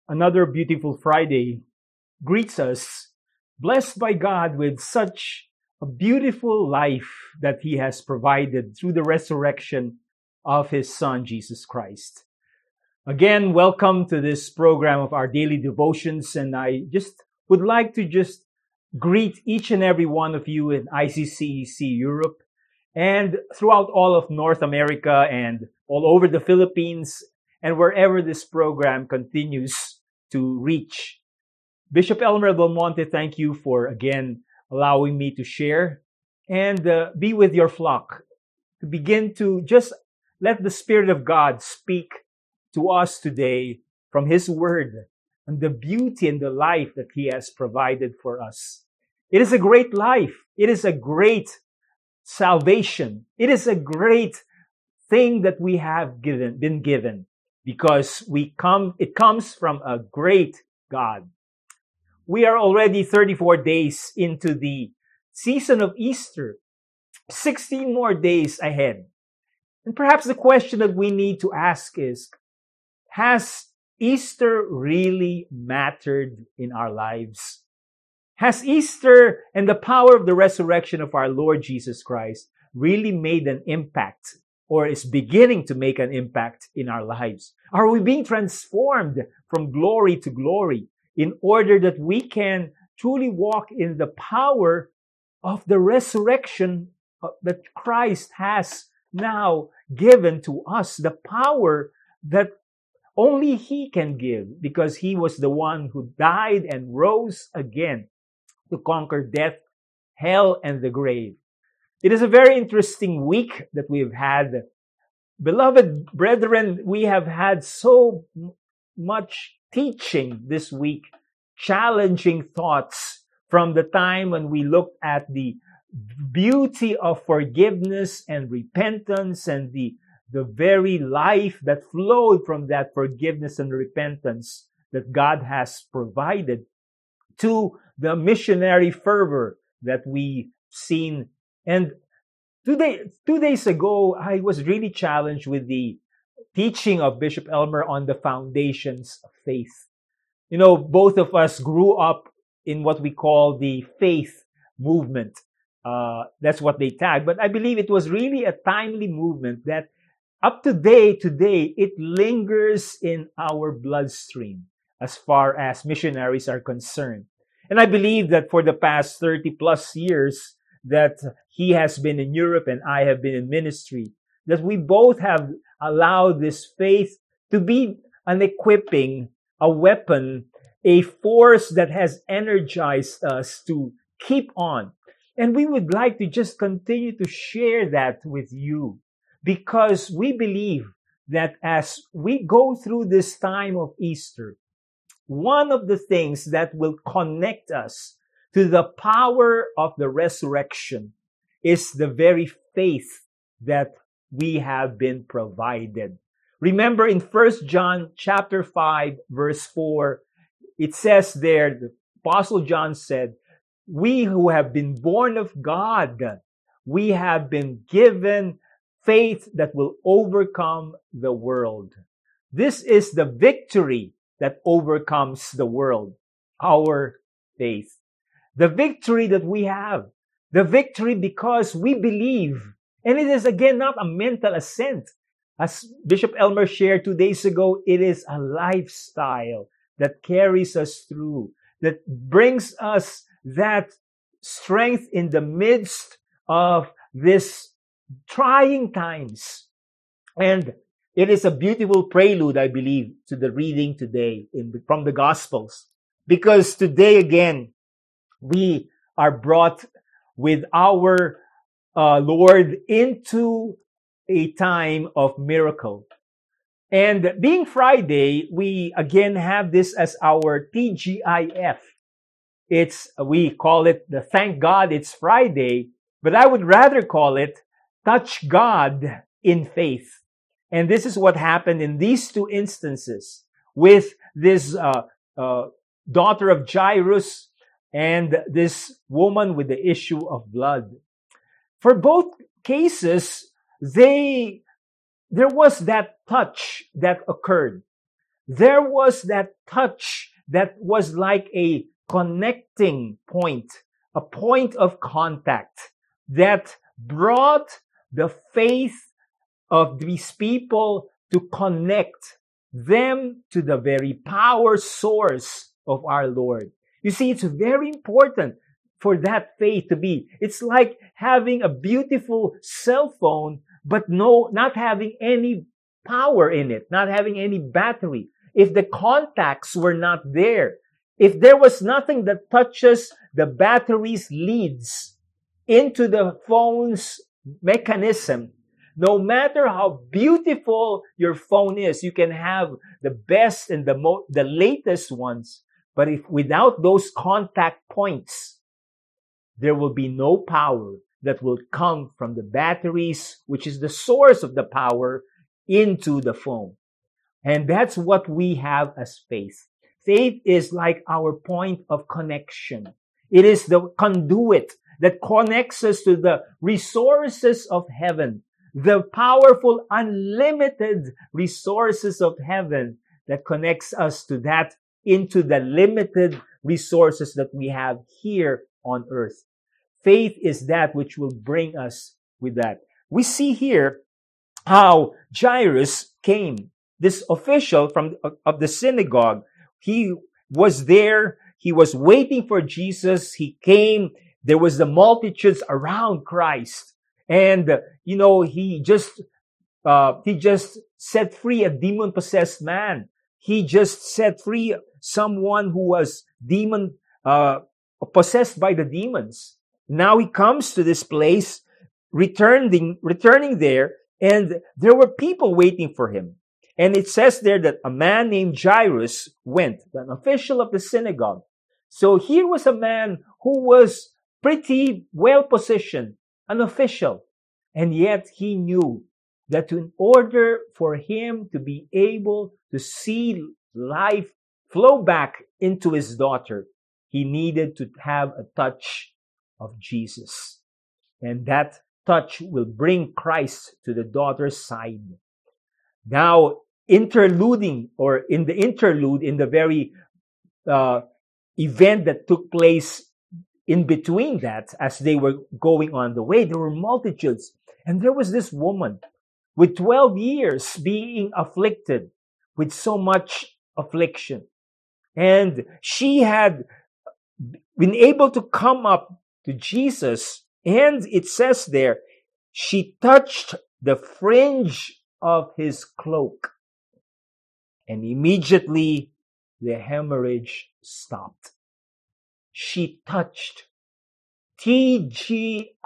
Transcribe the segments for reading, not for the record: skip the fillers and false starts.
Another beautiful Friday greets us, blessed by God with such a beautiful life that He has provided through the resurrection of His Son, Jesus Christ. Again, welcome to this program of our daily devotions, and I just would like to just greet each and every one of you in ICCEC Europe and throughout all of North America and all over the Philippines and wherever this program continues to reach. Bishop Elmer Belmonte, thank you for again allowing me to share and be with your flock, to begin to just let the Spirit of God speak to us today from His Word and the beauty and the life that He has provided for us. It is a great life. It is a great salvation. It is a great thing that we have been given because it comes from a great God. We are already 34 days into the season of Easter, 16 more days ahead. And perhaps the question that we need to ask is, has Easter really mattered in our lives? Has Easter and the power of the resurrection of our Lord Jesus Christ really made an impact or is beginning to make an impact in our lives? Are we being transformed from glory to glory in order that we can truly walk in the power of the resurrection that Christ has now given to us, the power that only He can give because He was the one who died and rose again to conquer death, hell, and the grave. It is a very interesting week that we've had. Beloved brethren, we have had so much teaching this week, challenging thoughts from the time when we looked at the beauty of forgiveness and repentance and the very life that flowed from that forgiveness and repentance that God has provided, to the missionary fervor that we've seen. And 2 days ago, I was really challenged with the teaching of Bishop Elmer on the foundations of faith. You know, both of us grew up in what we call the faith movement. That's what they tag. But I believe it was really a timely movement that up to today, it lingers in our bloodstream as far as missionaries are concerned. And I believe that for the past 30 plus years that he has been in Europe and I have been in ministry, that we both have allowed this faith to be an equipping, a weapon, a force that has energized us to keep on. And we would like to just continue to share that with you because we believe that as we go through this time of Easter, one of the things that will connect us to the power of the resurrection is the very faith that we have been provided. Remember in 1 John chapter 5 verse 4, it says there, the Apostle John said, we who have been born of God, we have been given faith that will overcome the world. This is the victory that overcomes the world, our faith. The victory that we have, the victory because we believe. And it is again not a mental assent. As Bishop Elmer shared 2 days ago, it is a lifestyle that carries us through, that brings us that strength in the midst of this trying times. And it is a beautiful prelude, I believe, to the reading today from the Gospels. Because today again, we are brought with our Lord into a time of miracle. And being Friday, we again have this as our TGIF. We call it the Thank God It's Friday, but I would rather call it Touch God in Faith. And this is what happened in these two instances with this daughter of Jairus and this woman with the issue of blood. For both cases, there was that touch that occurred. there was that touch that was like a connecting point, a point of contact that brought the faith of these people to connect them to the very power source of our Lord. You see, it's very important for that faith to be. It's like having a beautiful cell phone, but not having any power in it, not having any battery. If the contacts were not there, if there was nothing that touches the battery's leads into the phone's mechanism, no matter how beautiful your phone is, you can have the best and the latest ones, but if without those contact points, there will be no power that will come from the batteries, which is the source of the power, into the phone. And that's what we have as faith. Faith is like our point of connection. It is the conduit that connects us to the resources of heaven, the powerful, unlimited resources of heaven that connects us to that into the limited resources that we have here on earth. Faith is that which will bring us with that. We see here how Jairus came. This official of the synagogue, he was there. He was waiting for Jesus. He came. There was the multitudes around Christ. And, he just set free a demon-possessed man. He just set free someone who was possessed by the demons. Now he comes to this place, returning there, and there were people waiting for him. And it says there that a man named Jairus went, an official of the synagogue. So here was a man who was pretty well positioned, an official. And yet he knew that in order for him to be able to see life flow back into his daughter, he needed to have a touch of Jesus. And that touch will bring Christ to the daughter's side. Now, in the very event that took place in between that, as they were going on the way, there were multitudes. And there was this woman with 12 years being afflicted with so much affliction. And she had been able to come up to Jesus, and it says there, she touched the fringe of his cloak. And immediately the hemorrhage stopped. She touched. TGIF.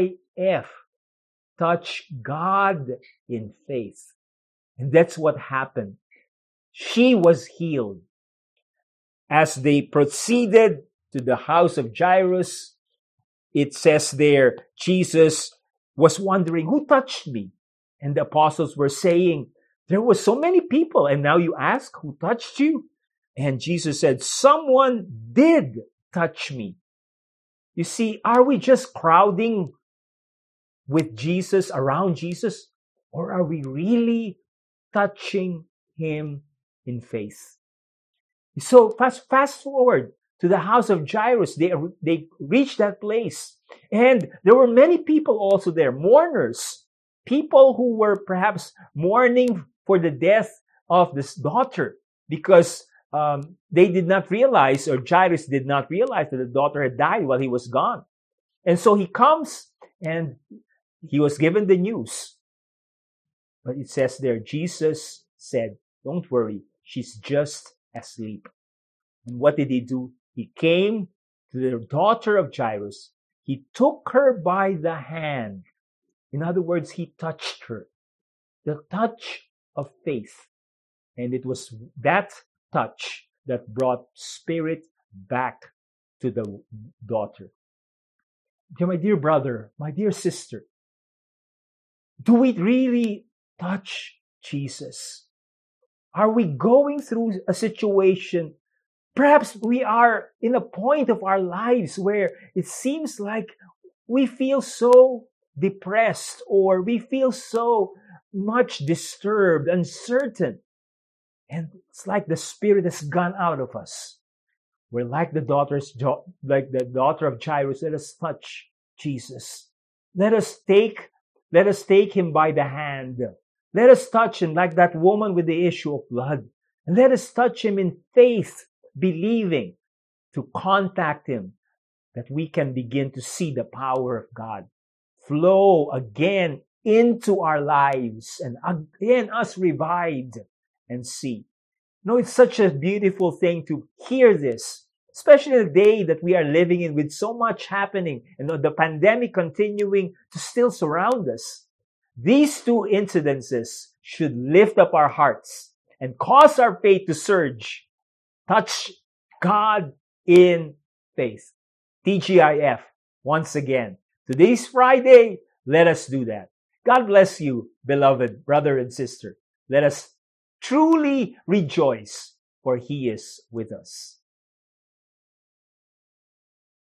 Touch God in faith. And that's what happened. She was healed. As they proceeded to the house of Jairus, it says there, Jesus was wondering, who touched me? And the apostles were saying, there were so many people, and now you ask, who touched you? And Jesus said, someone did touch me. You see, are we just crowding with Jesus, around Jesus? Or are we really touching him in faith? So fast forward to the house of Jairus. They reached that place. And there were many people also there, mourners, people who were perhaps mourning for the death of this daughter, because they did not realize, or Jairus did not realize, that the daughter had died while he was gone. And so he comes and he was given the news. But it says there, Jesus said, don't worry, she's just asleep. And what did he do? He came to the daughter of Jairus. He took her by the hand. In other words, he touched her. The touch of faith. And it was that touch that brought spirit back to the daughter. My dear brother, my dear sister, do we really touch Jesus? Are we going through a situation? Perhaps we are in a point of our lives where it seems like we feel so depressed, or we feel so much disturbed, uncertain. And it's like the Spirit has gone out of us. We're like the daughter of Jairus. Let us touch Jesus. Let us take him by the hand. Let us touch him like that woman with the issue of blood. And let us touch him in faith, believing to contact him, that we can begin to see the power of God flow again into our lives and again us revived and see. No, it's such a beautiful thing to hear this, especially the day that we are living in with so much happening and the pandemic continuing to still surround us. These two incidences should lift up our hearts and cause our faith to surge. Touch God in faith. TGIF, once again. Today's Friday. Let us do that. God bless you, beloved brother and sister. Let us truly rejoice, for He is with us.